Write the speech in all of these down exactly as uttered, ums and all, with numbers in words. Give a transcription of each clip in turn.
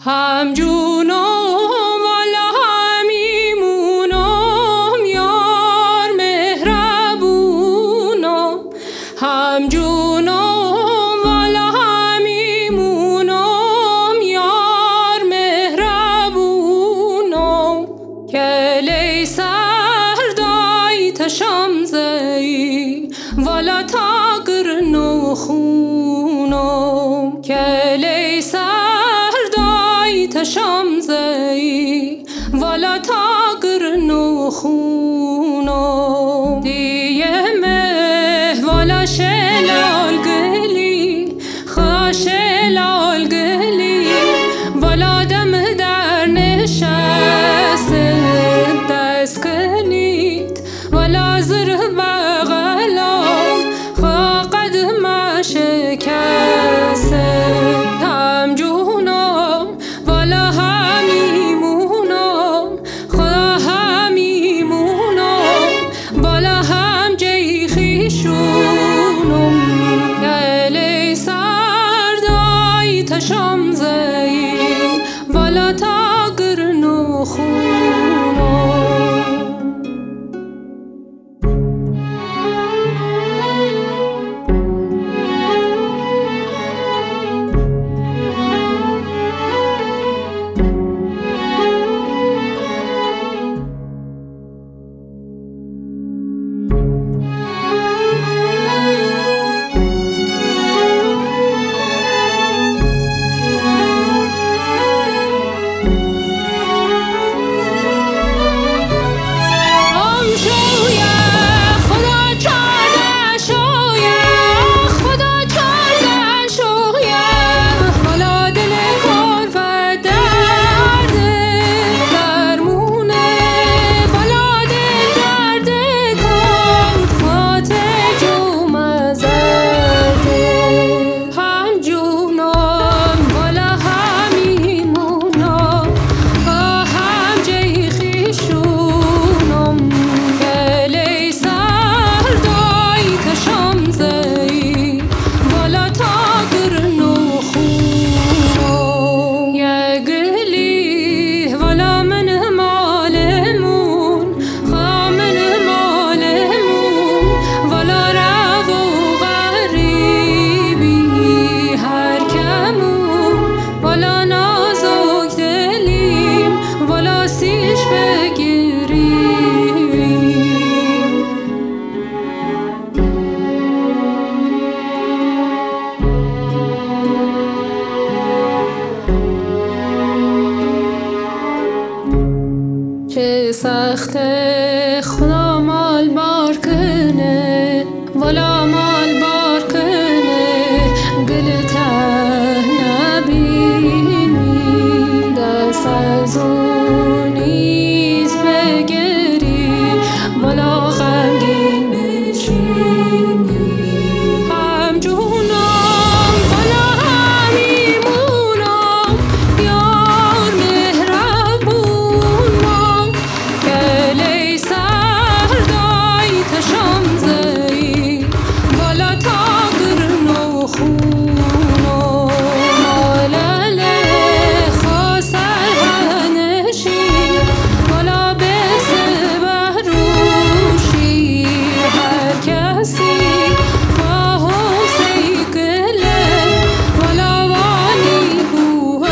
هم جونم والا همیمونم یار مهربونم هم جونم والا همیمونم یار مهربونم کلی سردای تشمزی والا تاگر نخونم کلی شمزی والا تاگر نخونم دیه مه والا شلال گلی خواه شلال گلی والا دم در نشست دست کنید والا زر بغلا خواه قدم شکست هم جونم والا همیمونم خدا همیمونم والا هم جی خیشونم گلی سردای تشمزی والا تاگر نخونم چه سخت خدا مال بار کنه والا مال بار کنه گل ته نبینی دست از اون نیز بگیری والا غمگین بشینی هم جونم والا همیمونم یار مهربونم کلی سردای تشمزی والا تاگر نخونم مالله خواه سرهنشی والا بسه بروشی هر کسی خواه حسی گله والا وانی بوه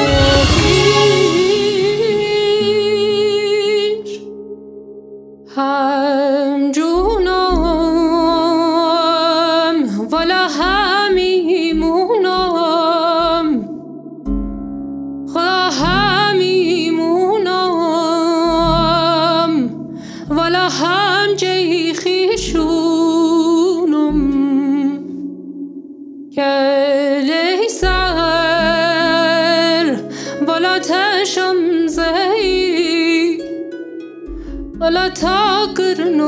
پیش هم جونم والا همیمونم خدا همیمونم والا هم جی خیشونم کلی سر والا تشمزی والا تاگر